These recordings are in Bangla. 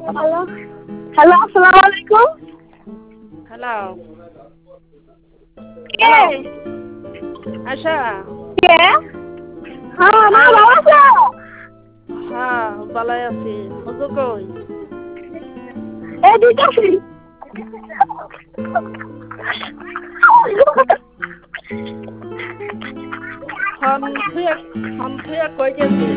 হ্যালো হ্যালো, আসসালামু আলাইকুম। হ্যালো কে? হ্যালো আশা। কে? হ্যাঁ, মা ভালো আছো? হ্যাঁ ভালোই আছি। হুজু কই? এই দিতেছি। ফোন থুয়ে কই গেছে?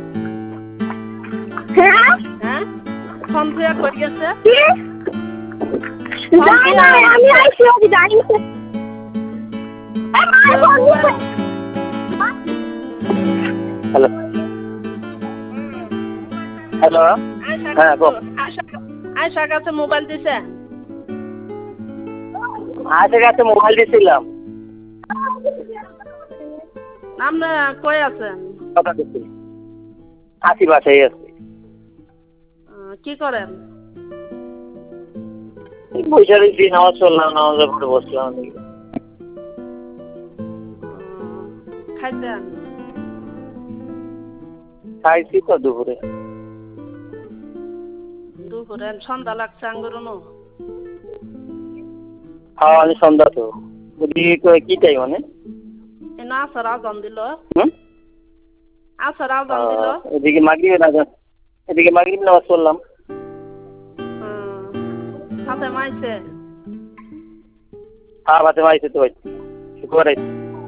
হ্যাঁ? হ্যাঁ ফোন থুয়ে কই গেছে? কি? ফোন জানি থুয়ে না, আমি আইছি ওকে জানি না। মোবাইল। হ্যালো হ্যালো হ্যাঁ গো। আয়সার কাছে মোবাইল দিছে? আজের কাছে মোবাইল দিয়েছিলাম। আপনি কই আছেন? কথা দিচ্ছি আশি বাসায় আছি। কি করেন? বৈশা রয়েছি, নামাজ চললাম, নামাজের পরে বসলাম। খাইছেন? খাইছি তো দুপুরে। দুপুরে সন্ধ্যা লাগছে আঙ্গুরনো? হ্যাঁ আমি সন্ধ্যা তো কি টাইম মানে এনে আসর আজান দিল। হুম আসর আজান দিল। এদিকে মাগরিব নামাজ পড়লাম। হাতে মাইছে? হ্যাঁ বাতে মাইছে তো শুক্রবার আইছে।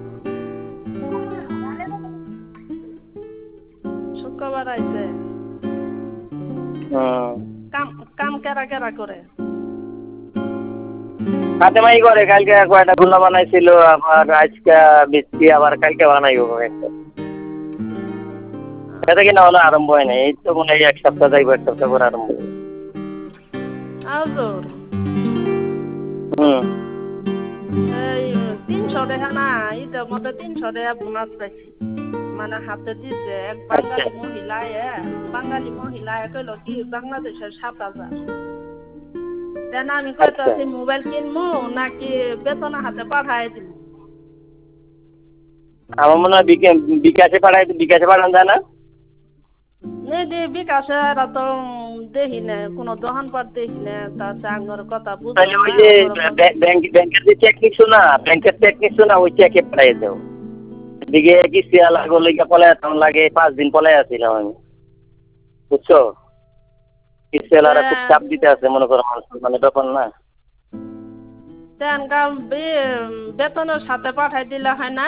শুক্রবার আইছে। কাম কেরা কেরা করে? হাতে মাই করে কালকে কয়টা গুলা বানাইছিল, আবার আজকে মিষ্টি, আবার কালকে বানাইব একটা। এটা কিনা হলো আরম্ভ হয় নাই, এই তো মনে হয় এক সপ্তাহ যাইব, এক সপ্তাহ করে আরম্ভ হবে। আজর এই 300 টাকা না, ঈদের মধ্যে 300 টাকা বোনাস পাইছি। মানে হাতে দিছে এক বাঙালি মহিলায় কইল কি বাংলাদেশের 7,000। দেন আমি কইতাছি মোবাইল কিনবো নাকি বেতন হাতে পাঠাই দিব। আমার মনে হয় বিকাশে পাঠানো যায় না? বিকাশে তো দেখি না, কোনো দোকান পাট দেখি না, তার আঙ্গর কথা বুঝো তাহলে ওই না। যে ব্যাংকের যে চেক নিচ্ছ না, ওই চেকে পাঠাই দাও। এদিকে কিস্তি লাগো লেগে পলাই লাগে, 5 দিন পলাই আসছিলাম আমি, বুঝছো? কিস্তি খুব চাপ দিতে আছে, মনে করো মানে ব্যাপার না। বেতনের সাথে পাঠাই দিলে হয় না?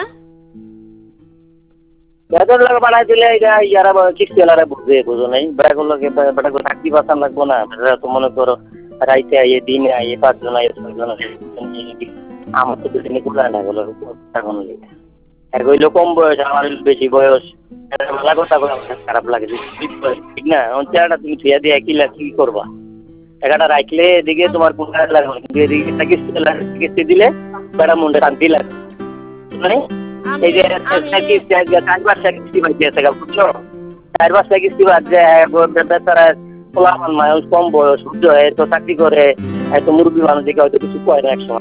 বেতন লাগে পাঠাই দিলে ইয়ারা কিস্তি বুঝো নাই, বেটা চাকরি বাঁচান লাগবো না। তো মনে করো রাইতে আইয়ে, দিনে আইয়ে, 5 জন আইয়ে, 6 জন আমার তো দুদিনে গুলা না গেল এখন হইল কম বয়স, আমার বেশি বয়স। মেলা কথা খারাপ লাগে, ঠিক না? চেহারাটা তুমি থুয়া দিয়ে কি করবা? টাকাটা রাখলে এদিকে তোমার কোন কাজ লাগবে, কিন্তু এদিকে কিস্তি দিলে বেড়া মুন্ডে শান্তি লাগবে। এই যে 4-5টা কিস্তি বাদ দিয়েছে, বুঝছো? 4-5টা কিস্তি বাদ যায়, বেচারা পোলাপান মানুষ, কম বয়স, বুঝছো? এত চাকরি করে, এত মুরব্বী মানুষ দেখে হয়তো কিছু কয় না একসময়।